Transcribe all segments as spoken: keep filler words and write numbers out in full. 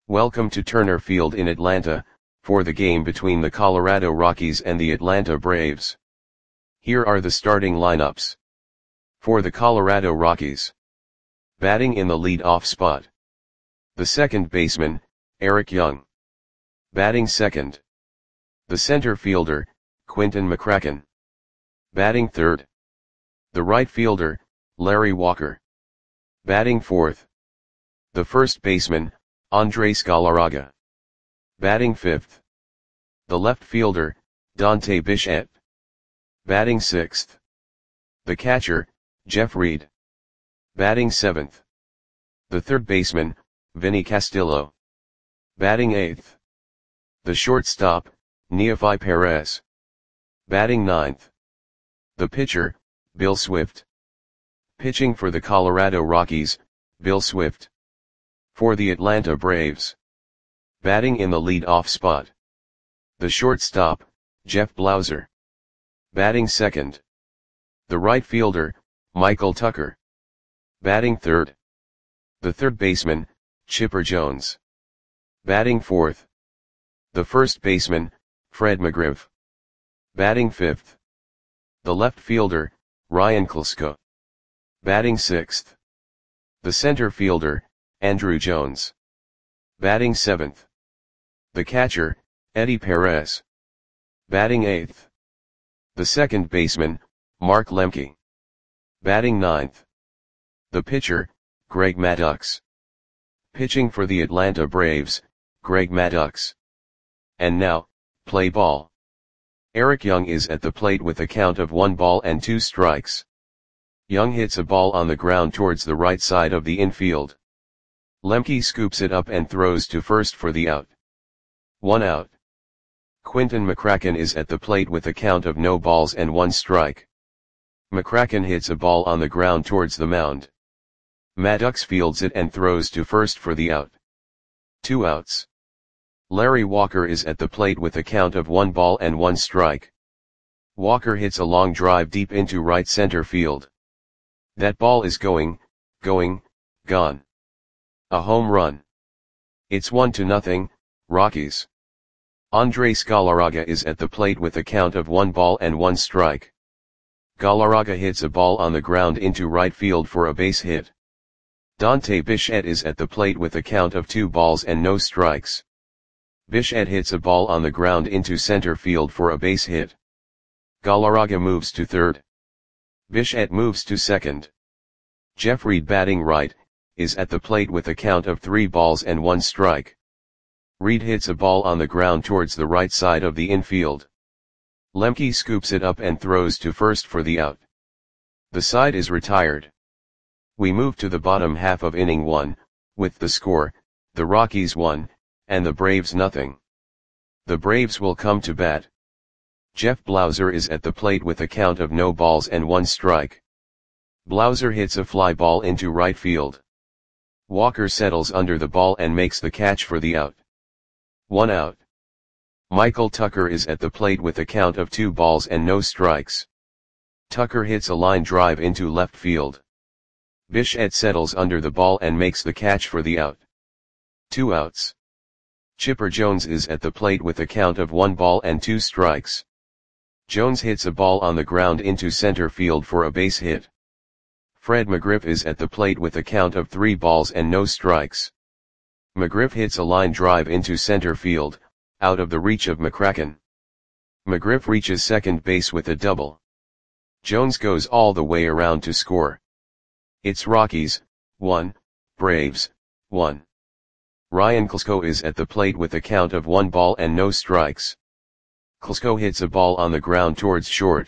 Welcome to Turner Field in Atlanta, for the game between the Colorado Rockies and the Atlanta Braves. Here are the starting lineups. For the Colorado Rockies. Batting in the lead-off spot. The second baseman, Eric Young. Batting second. The center fielder, Quinton McCracken. Batting third. The right fielder, Larry Walker. Batting fourth. The first baseman, Andres Galarraga. Batting fifth. The left fielder, Dante Bichette. Batting sixth. The catcher, Jeff Reed. Batting seventh. The third baseman, Vinny Castillo. Batting eighth. The shortstop, Neofy Perez. Batting ninth. The pitcher, Bill Swift. Pitching for the Colorado Rockies, Bill Swift. For the Atlanta Braves. Batting in the lead-off spot. The shortstop, Jeff Blauser. Batting second. The right fielder, Michael Tucker. Batting third. The third baseman, Chipper Jones. Batting fourth. The first baseman, Fred McGriff. Batting fifth. The left fielder, Ryan Klesko. Batting sixth. The center fielder, Andruw Jones. Batting seventh. The catcher, Eddie Perez. Batting eighth. The second baseman, Mark Lemke. Batting ninth. The pitcher, Greg Maddux. Pitching for the Atlanta Braves, Greg Maddux. And now, play ball. Eric Young is at the plate with a count of one ball and two strikes. Young hits a ball on the ground towards the right side of the infield. Lemke scoops it up and throws to first for the out. One out. Quinton McCracken is at the plate with a count of no balls and one strike. McCracken hits a ball on the ground towards the mound. Maddux fields it and throws to first for the out. Two outs. Larry Walker is at the plate with a count of one ball and one strike. Walker hits a long drive deep into right center field. That ball is going, going, gone. A home run. It's one to nothing, Rockies. Andres Galarraga is at the plate with a count of one ball and one strike. Galarraga hits a ball on the ground into right field for a base hit. Dante Bichette is at the plate with a count of two balls and no strikes. Bichette hits a ball on the ground into center field for a base hit. Galarraga moves to third. Bichette moves to second. Jeff Reed, batting right, is at the plate with a count of three balls and one strike. Reed hits a ball on the ground towards the right side of the infield. Lemke scoops it up and throws to first for the out. The side is retired. We move to the bottom half of inning one, with the score, the Rockies one, and the Braves nothing. The Braves will come to bat. Jeff Blauser is at the plate with a count of no balls and one strike. Blauser hits a fly ball into right field. Walker settles under the ball and makes the catch for the out. One out. Michael Tucker is at the plate with a count of two balls and no strikes. Tucker hits a line drive into left field. Bichette settles under the ball and makes the catch for the out. Two outs. Chipper Jones is at the plate with a count of one ball and two strikes. Jones hits a ball on the ground into center field for a base hit. Fred McGriff is at the plate with a count of three balls and no strikes. McGriff hits a line drive into center field, out of the reach of McCracken. McGriff reaches second base with a double. Jones goes all the way around to score. It's Rockies, one, Braves, one. Ryan Klesko is at the plate with a count of one ball and no strikes. Klesko hits a ball on the ground towards short.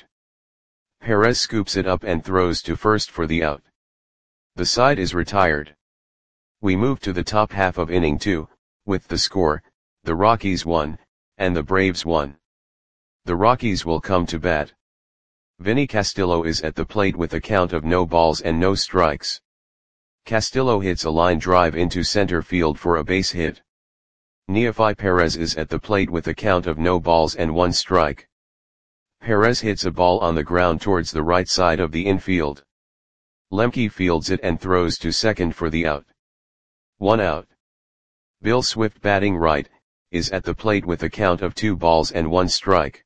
Perez scoops it up and throws to first for the out. The side is retired. We move to the top half of inning two, with the score, the Rockies one, and the Braves one. The Rockies will come to bat. Vinny Castillo is at the plate with a count of no balls and no strikes. Castillo hits a line drive into center field for a base hit. Neofy Perez is at the plate with a count of no balls and one strike. Perez hits a ball on the ground towards the right side of the infield. Lemke fields it and throws to second for the out. One out. Bill Swift batting right, is at the plate with a count of two balls and one strike.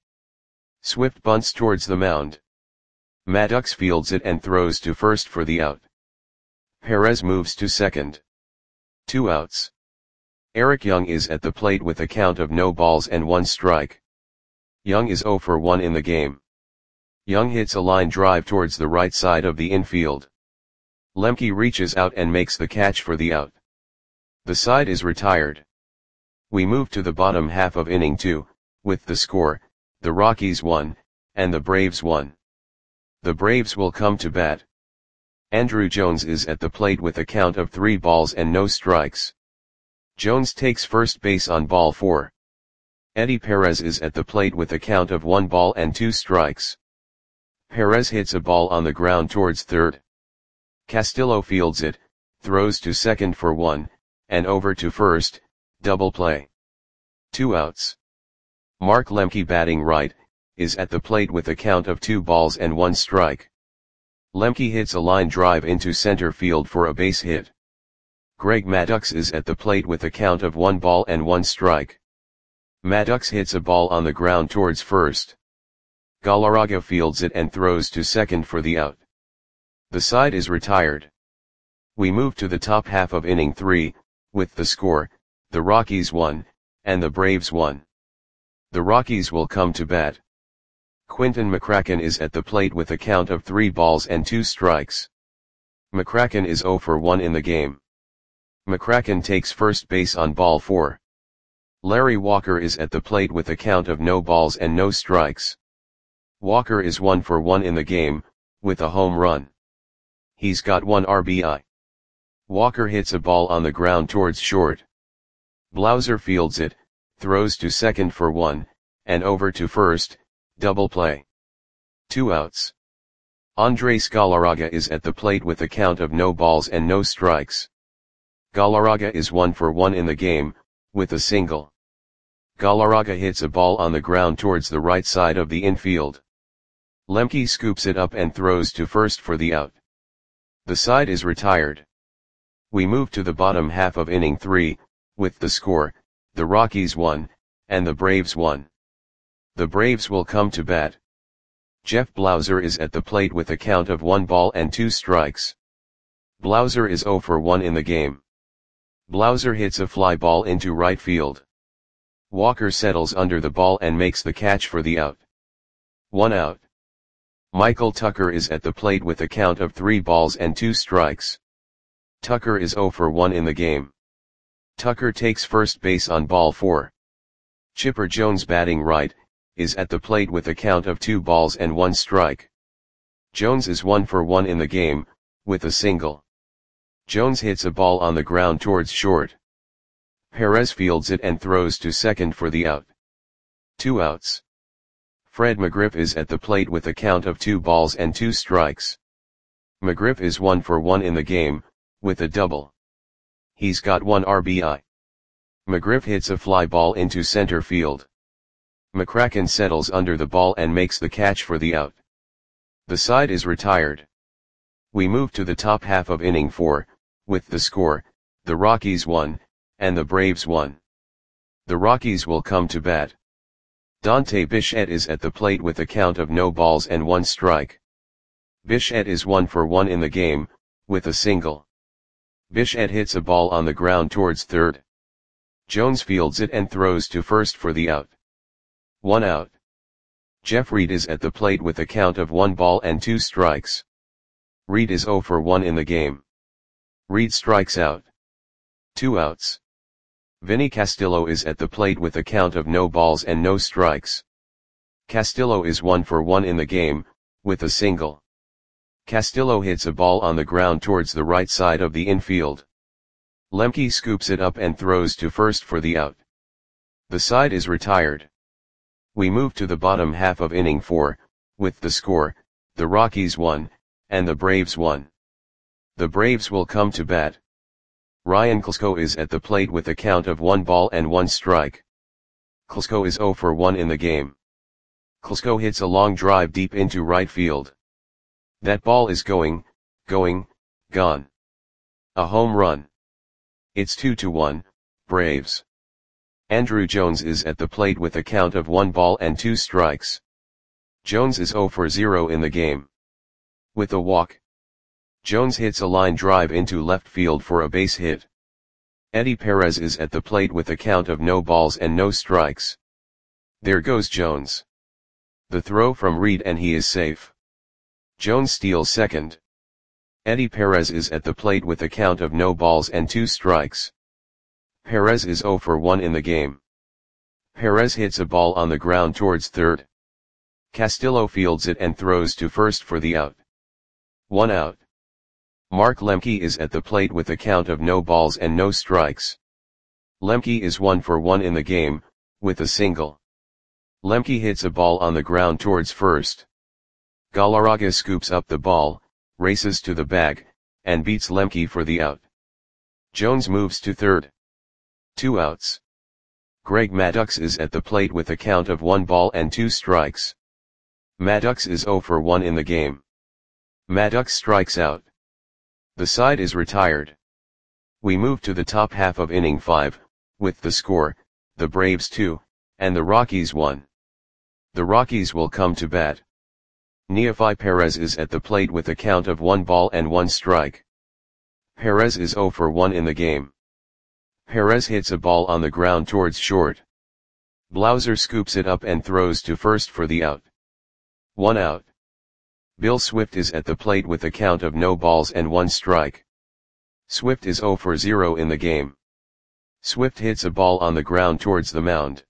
Swift bunts towards the mound. Maddox fields it and throws to first for the out. Perez moves to second. Two outs. Eric Young is at the plate with a count of no balls and one strike. Young is oh for one in the game. Young hits a line drive towards the right side of the infield. Lemke reaches out and makes the catch for the out. The side is retired. We move to the bottom half of inning two, with the score, the Rockies one, and the Braves one. The Braves will come to bat. Andruw Jones is at the plate with a count of three balls and no strikes. Jones takes first base on ball four. Eddie Perez is at the plate with a count of one ball and two strikes. Perez hits a ball on the ground towards third. Castillo fields it, throws to second for one, and over to first, double play. Two outs. Mark Lemke batting right, is at the plate with a count of two balls and one strike. Lemke hits a line drive into center field for a base hit. Greg Maddux is at the plate with a count of one ball and one strike. Maddux hits a ball on the ground towards first. Galarraga fields it and throws to second for the out. The side is retired. We move to the top half of inning three, with the score, the Rockies one, and the Braves one. The Rockies will come to bat. Quinton McCracken is at the plate with a count of three balls and two strikes. McCracken is oh for one in the game. McCracken takes first base on ball four. Larry Walker is at the plate with a count of no balls and no strikes. Walker is one for one in the game, with a home run. He's got one R B I. Walker hits a ball on the ground towards short. Blauser fields it, throws to second for one, and over to first, double play. Two outs. Andres Galarraga is at the plate with a count of no balls and no strikes. Galarraga is one for one in the game, with a single. Galarraga hits a ball on the ground towards the right side of the infield. Lemke scoops it up and throws to first for the out. The side is retired. We move to the bottom half of inning three, with the score, the Rockies one, and the Braves one. The Braves will come to bat. Jeff Blauser is at the plate with a count of one ball and two strikes. Blauser is oh for one in the game. Blauser hits a fly ball into right field. Walker settles under the ball and makes the catch for the out. One out. Michael Tucker is at the plate with a count of three balls and two strikes. Tucker is oh for one in the game. Tucker takes first base on ball four. Chipper Jones batting right, is at the plate with a count of two balls and one strike. Jones is one for one in the game, with a single. Jones hits a ball on the ground towards short. Perez fields it and throws to second for the out. Two outs. Fred McGriff is at the plate with a count of two balls and two strikes. McGriff is one for one in the game, with a double. He's got one R B I. McGriff hits a fly ball into center field. McCracken settles under the ball and makes the catch for the out. The side is retired. We move to the top half of inning four, with the score, the Rockies one, and the Braves one. The Rockies will come to bat. Dante Bichette is at the plate with a count of no balls and one strike. Bichette is one for one in the game, with a single. Bichette hits a ball on the ground towards third. Jones fields it and throws to first for the out. One out. Jeff Reed is at the plate with a count of one ball and two strikes. Reed is oh for one in the game. Reed strikes out. Two outs. Vinny Castillo is at the plate with a count of no balls and no strikes. Castillo is one for one in the game, with a single. Castillo hits a ball on the ground towards the right side of the infield. Lemke scoops it up and throws to first for the out. The side is retired. We move to the bottom half of inning four, with the score, the Rockies one, and the Braves one. The Braves will come to bat. Ryan Klesko is at the plate with a count of one ball and one strike. Klesko is oh for one in the game. Klesko hits a long drive deep into right field. That ball is going, going, gone. A home run. It's two to one, Braves. Andruw Jones is at the plate with a count of one ball and two strikes. Jones is zero for zero in the game. With a walk, Jones hits a line drive into left field for a base hit. Eddie Perez is at the plate with a count of no balls and no strikes. There goes Jones. The throw from Reed and he is safe. Jones steals second. Eddie Perez is at the plate with a count of no balls and two strikes. Perez is zero for one in the game. Perez hits a ball on the ground towards third. Castillo fields it and throws to first for the out. One out. Mark Lemke is at the plate with a count of no balls and no strikes. Lemke is one for one in the game, with a single. Lemke hits a ball on the ground towards first. Galarraga scoops up the ball, races to the bag, and beats Lemke for the out. Jones moves to third. Two outs. Greg Maddux is at the plate with a count of one ball and two strikes. Maddux is zero for one in the game. Maddux strikes out. The side is retired. We move to the top half of inning five, with the score, the Braves two, and the Rockies one. The Rockies will come to bat. Neefi Perez is at the plate with a count of one ball and one strike. Perez is zero for one in the game. Perez hits a ball on the ground towards short. Blauser scoops it up and throws to first for the out. One out. Bill Swift is at the plate with a count of no balls and one strike. Swift is zero for zero in the game. Swift hits a ball on the ground towards the mound.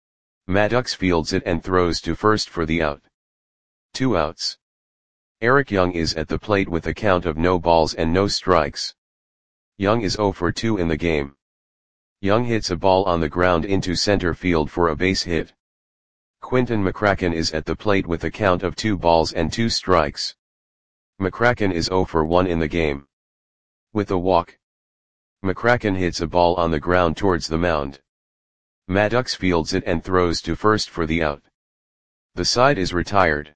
Maddux fields it and throws to first for the out. Two outs. Eric Young is at the plate with a count of no balls and no strikes. Young is zero for two in the game. Young hits a ball on the ground into center field for a base hit. Quinton McCracken is at the plate with a count of two balls and two strikes. McCracken is zero for one in the game. With a walk, McCracken hits a ball on the ground towards the mound. Maddux fields it and throws to first for the out. The side is retired.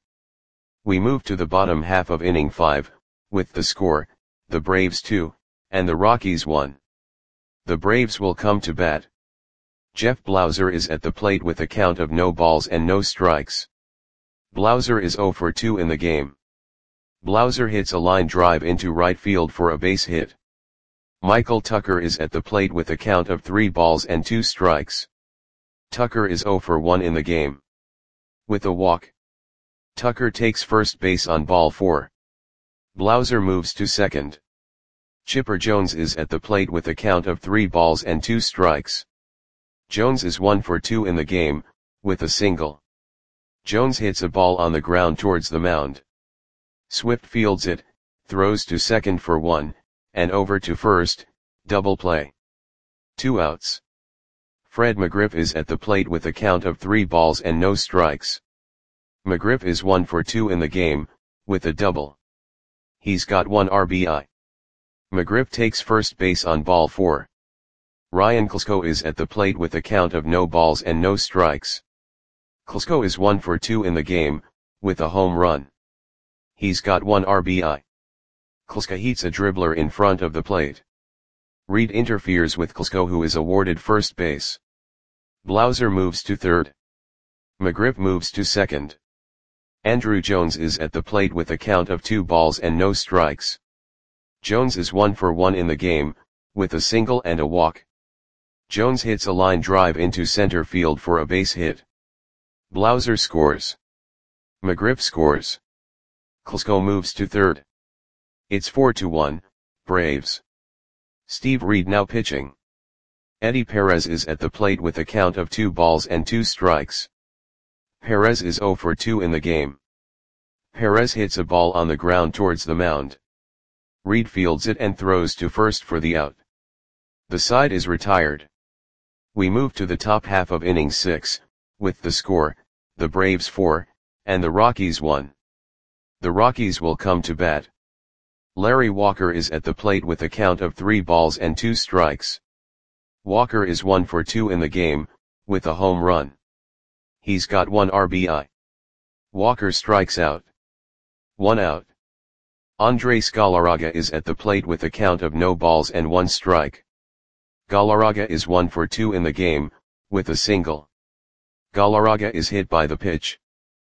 We move to the bottom half of inning five, with the score, the Braves two, and the Rockies one. The Braves will come to bat. Jeff Blauser is at the plate with a count of no balls and no strikes. Blauser is zero for two in the game. Blauser hits a line drive into right field for a base hit. Michael Tucker is at the plate with a count of three balls and two strikes. Tucker is zero for one in the game. With a walk, Tucker takes first base on ball four. Blauser moves to second. Chipper Jones is at the plate with a count of three balls and two strikes. Jones is one for two in the game, with a single. Jones hits a ball on the ground towards the mound. Swift fields it, throws to second for one, and over to first, double play. Two outs. Fred McGriff is at the plate with a count of three balls and no strikes. McGriff is one for two in the game, with a double. He's got one R B I. McGriff takes first base on ball four. Ryan Klesko is at the plate with a count of no balls and no strikes. Klesko is one for two in the game, with a home run. He's got one R B I. Klesko hits a dribbler in front of the plate. Reed interferes with Klesko, who is awarded first base. Blauser moves to third. McGriff moves to second. Andruw Jones is at the plate with a count of two balls and no strikes. Jones is one for one in the game, with a single and a walk. Jones hits a line drive into center field for a base hit. Blauser scores. McGriff scores. Klesko moves to third. It's four to one, Braves. Steve Reed now pitching. Eddie Perez is at the plate with a count of two balls and two strikes. Perez is zero for two in the game. Perez hits a ball on the ground towards the mound. Reed fields it and throws to first for the out. The side is retired. We move to the top half of inning six, with the score, the Braves four, and the Rockies one. The Rockies will come to bat. Larry Walker is at the plate with a count of three balls and two strikes. Walker is one for two in the game, with a home run. He's got one R B I. Walker strikes out. One out. Andres Galarraga is at the plate with a count of no balls and one strike. Galarraga is one for two in the game, with a single. Galarraga is hit by the pitch.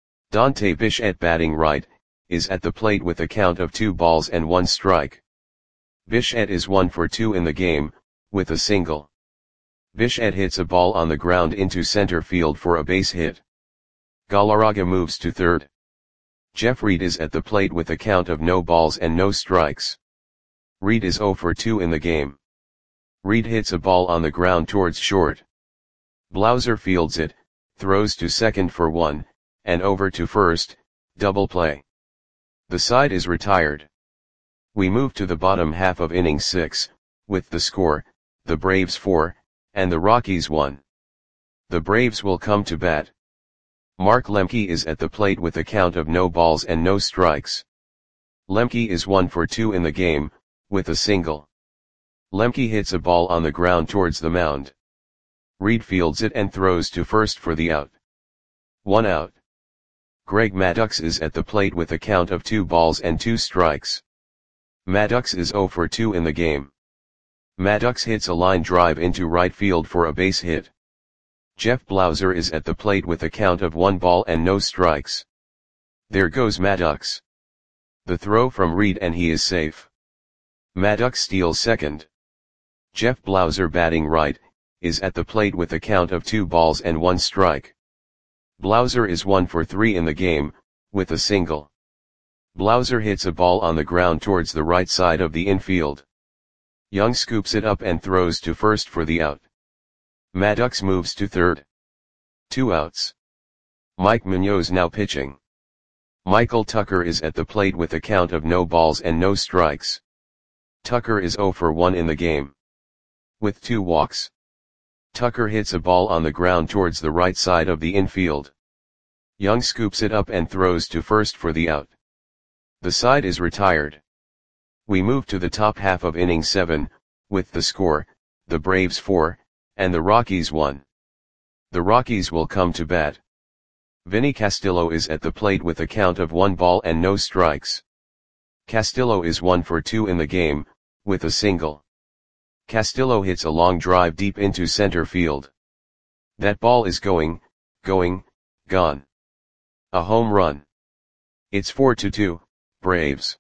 Dante Bichette batting right, is at the plate with a count of two balls and one strike. Bichette is one for two in the game, with a single. Bichette hits a ball on the ground into center field for a base hit. Galarraga moves to third. Jeff Reed is at the plate with a count of no balls and no strikes. Reed is zero for two in the game. Reed hits a ball on the ground towards short. Blauser fields it, throws to second for one, and over to first, double play. The side is retired. We move to the bottom half of inning six, with the score, the Braves four, and the Rockies one. The Braves will come to bat. Mark Lemke is at the plate with a count of no balls and no strikes. Lemke is one for two in the game, with a single. Lemke hits a ball on the ground towards the mound. Reed fields it and throws to first for the out. One out. Greg Maddux is at the plate with a count of two balls and two strikes. Maddux is zero for two in the game. Maddux hits a line drive into right field for a base hit. Jeff Blauser is at the plate with a count of one ball and no strikes. There goes Maddux. The throw from Reed and he is safe. Maddux steals second. Jeff Blauser batting right, is at the plate with a count of two balls and one strike. Blauser is one for three in the game, with a single. Blauser hits a ball on the ground towards the right side of the infield. Young scoops it up and throws to first for the out. Maddux moves to third. Two outs. Mike Munoz now pitching. Michael Tucker is at the plate with a count of no balls and no strikes. Tucker is zero for one in the game. With two walks. Tucker hits a ball on the ground towards the right side of the infield. Young scoops it up and throws to first for the out. The side is retired. We move to the top half of inning seven, with the score, the Braves four, and the Rockies one. The Rockies will come to bat. Vinny Castillo is at the plate with a count of one ball and no strikes. Castillo is one for two in the game, with a single. Castillo hits a long drive deep into center field. That ball is going, going, gone. A home run. It's four to two, Braves.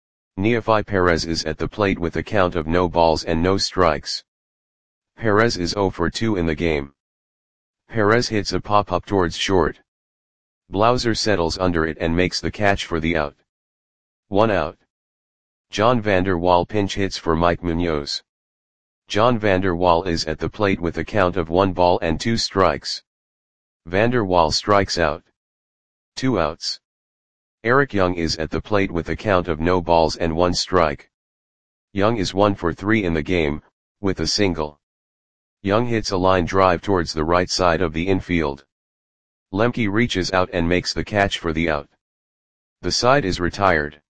Neofi Perez is at the plate with a count of no balls and no strikes. Perez is zero for two in the game. Perez hits a pop-up towards short. Blauser settles under it and makes the catch for the out. One out. John Vander Wal pinch hits for Mike Munoz. John Vander Wal is at the plate with a count of one ball and two strikes. Vander Wal strikes out. Two outs. Eric Young is at the plate with a count of no balls and one strike. Young is one for three in the game, with a single. Young hits a line drive towards the right side of the infield. Lemke reaches out and makes the catch for the out. The side is retired.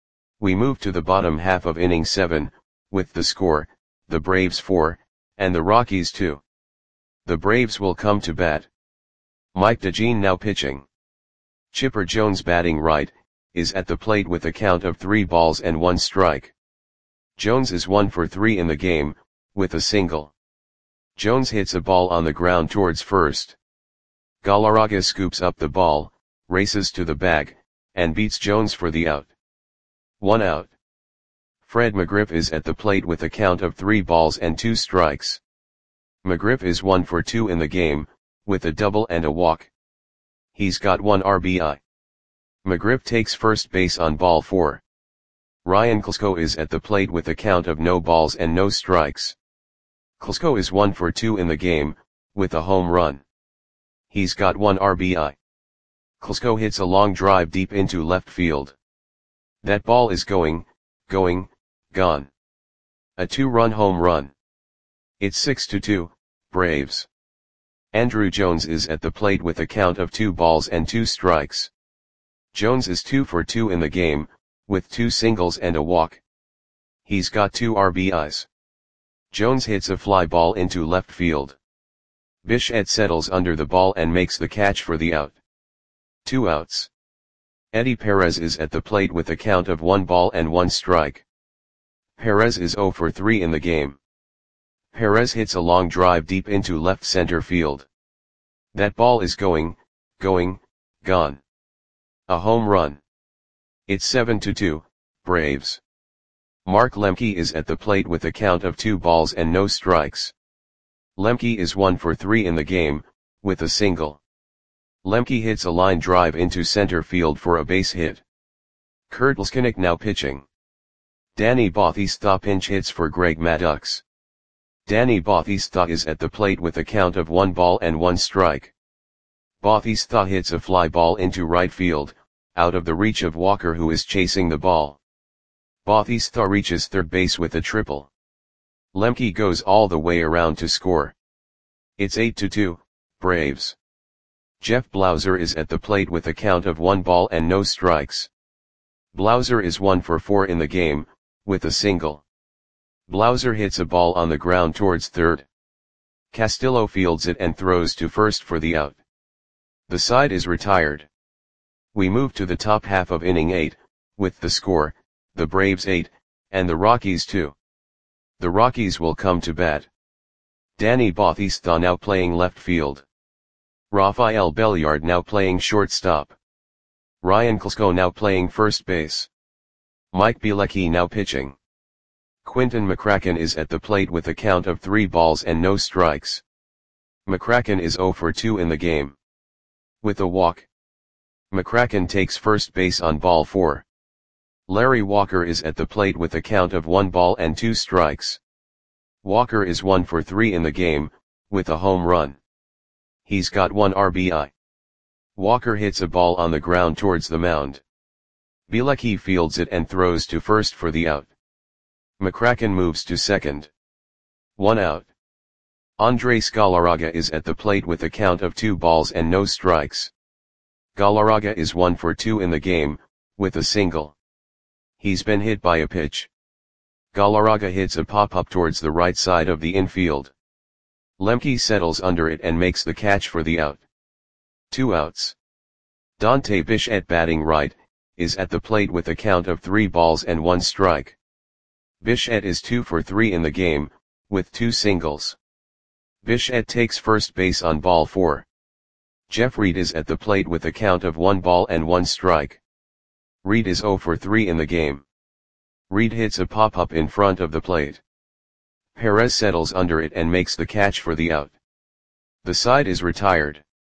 We move to the bottom half of inning seven, with the score, the Braves four, and the Rockies two. The Braves will come to bat. Mike DeJean now pitching. Chipper Jones batting right, is at the plate with a count of three balls and one strike. Jones is one for three in the game, with a single. Jones hits a ball on the ground towards first. Galarraga scoops up the ball, races to the bag, and beats Jones for the out. One out. Fred McGriff is at the plate with a count of three balls and two strikes. McGriff is one for two in the game, with a double and a walk. He's got one R B I. McGriff takes first base on ball four. Ryan Klesko is at the plate with a count of no balls and no strikes. Klesko is one for two in the game, with a home run. He's got one R B I. Klesko hits a long drive deep into left field. That ball is going, going, gone. A two-run home run. It's six to two, Braves. Andrew Jones is at the plate with a count of two balls and two strikes. Jones is two for two in the game, with two singles and a walk. He's got two R B Is. Jones hits a fly ball into left field. Bichette settles under the ball and makes the catch for the out. Two outs. Eddie Perez is at the plate with a count of one ball and one strike. Perez is zero for three in the game. Perez hits a long drive deep into left center field. That ball is going, going, gone. A home run. It's seven to two, Braves. Mark Lemke is at the plate with a count of two balls and no strikes. Lemke is one for three in the game, with a single. Lemke hits a line drive into center field for a base hit. Kurt Leskinick now pitching. Danny Bautista pinch hits for Greg Maddux. Danny Bautista is at the plate with a count of one ball and one strike. Bautista hits a fly ball into right field, out of the reach of Walker, who is chasing the ball. Bautista reaches third base with a triple. Lemke goes all the way around to score. It's eight to two, Braves. Jeff Blauser is at the plate with a count of one ball and no strikes. Blauser is one for four in the game, with a single. Blauser hits a ball on the ground towards third. Castillo fields it and throws to first for the out. The side is retired. We move to the top half of inning eight, with the score, the Braves eight, and the Rockies two. The Rockies will come to bat. Danny Bautista now playing left field. Rafael Belliard now playing shortstop. Ryan Klesko now playing first base. Mike Bielecki now pitching. Quinton McCracken is at the plate with a count of three balls and no strikes. McCracken is zero for two in the game. With a walk. McCracken takes first base on ball four. Larry Walker is at the plate with a count of one ball and two strikes. Walker is one for three in the game, with a home run. He's got one R B I. Walker hits a ball on the ground towards the mound. Bielecki fields it and throws to first for the out. McCracken moves to second. One out. Andres Galarraga is at the plate with a count of two balls and no strikes. Galarraga is one for two in the game, with a single. He's been hit by a pitch. Galarraga hits a pop-up towards the right side of the infield. Lemke settles under it and makes the catch for the out. Two outs. Dante Bichette, batting right, is at the plate with a count of three balls and one strike. Bichette is two for three in the game, with two singles. Bichette takes first base on ball four. Jeff Reed is at the plate with a count of one ball and one strike. Reed is zero for three in the game. Reed hits a pop-up in front of the plate. Perez settles under it and makes the catch for the out. The side is retired.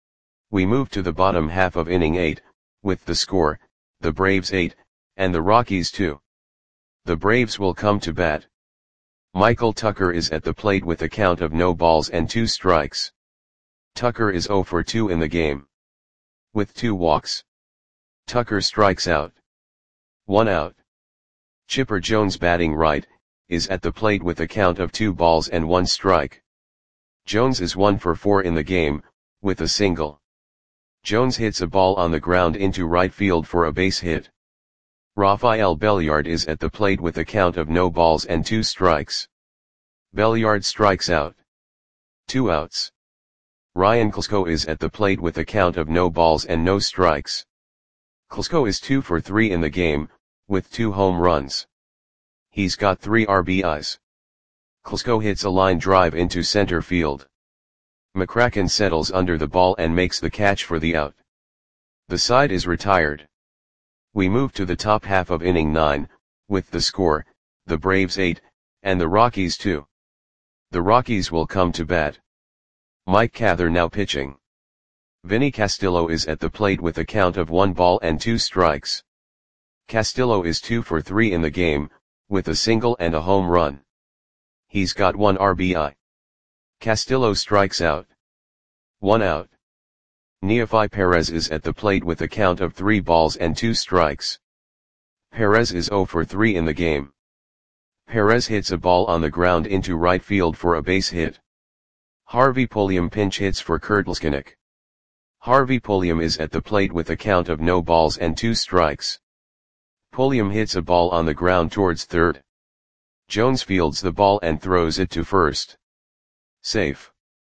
We move to the bottom half of inning eight, with the score, the Braves eight, and the Rockies two. The Braves will come to bat. Michael Tucker is at the plate with a count of no balls and two strikes. Tucker is zero for two in the game. With two walks. Tucker strikes out. One out. Chipper Jones, batting right, is at the plate with a count of two balls and one strike. Jones is one for four in the game, with a single. Jones hits a ball on the ground into right field for a base hit. Rafael Belliard is at the plate with a count of no balls and two strikes. Belliard strikes out. Two outs. Ryan Klesko is at the plate with a count of no balls and no strikes. Klesko is two for three in the game, with two home runs. He's got three R B Is. Klesko hits a line drive into center field. McCracken settles under the ball and makes the catch for the out. The side is retired. We move to the top half of inning nine, with the score, the Braves eight, and the Rockies two. The Rockies will come to bat. Mike Cather now pitching. Vinny Castillo is at the plate with a count of one ball and two strikes. Castillo is two for three in the game, with a single and a home run. He's got one R B I. Castillo strikes out. One out. Neofi Perez is at the plate with a count of three balls and two strikes. Perez is zero for three in the game. Perez hits a ball on the ground into right field for a base hit. Harvey Pulliam pinch hits for Kurt Leskinick. Harvey Pulliam is at the plate with a count of no balls and two strikes. Pulliam hits a ball on the ground towards third. Jones fields the ball and throws it to first. Safe.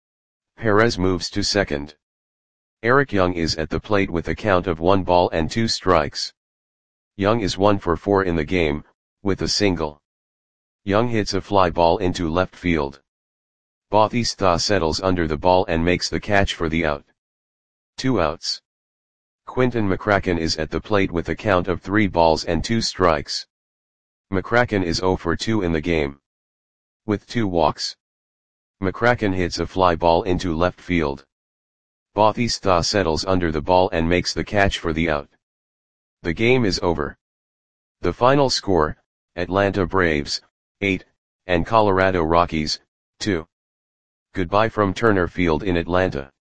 Perez moves to second. Eric Young is at the plate with a count of one ball and two strikes. Young is one for four in the game, with a single. Young hits a fly ball into left field. Bautista settles under the ball and makes the catch for the out. Two outs. Quinton McCracken is at the plate with a count of three balls and two strikes. McCracken is zero for two in the game. With two walks. McCracken hits a fly ball into left field. Bautista settles under the ball and makes the catch for the out. The game is over. The final score, Atlanta Braves, eight, and Colorado Rockies, two. Goodbye from Turner Field in Atlanta.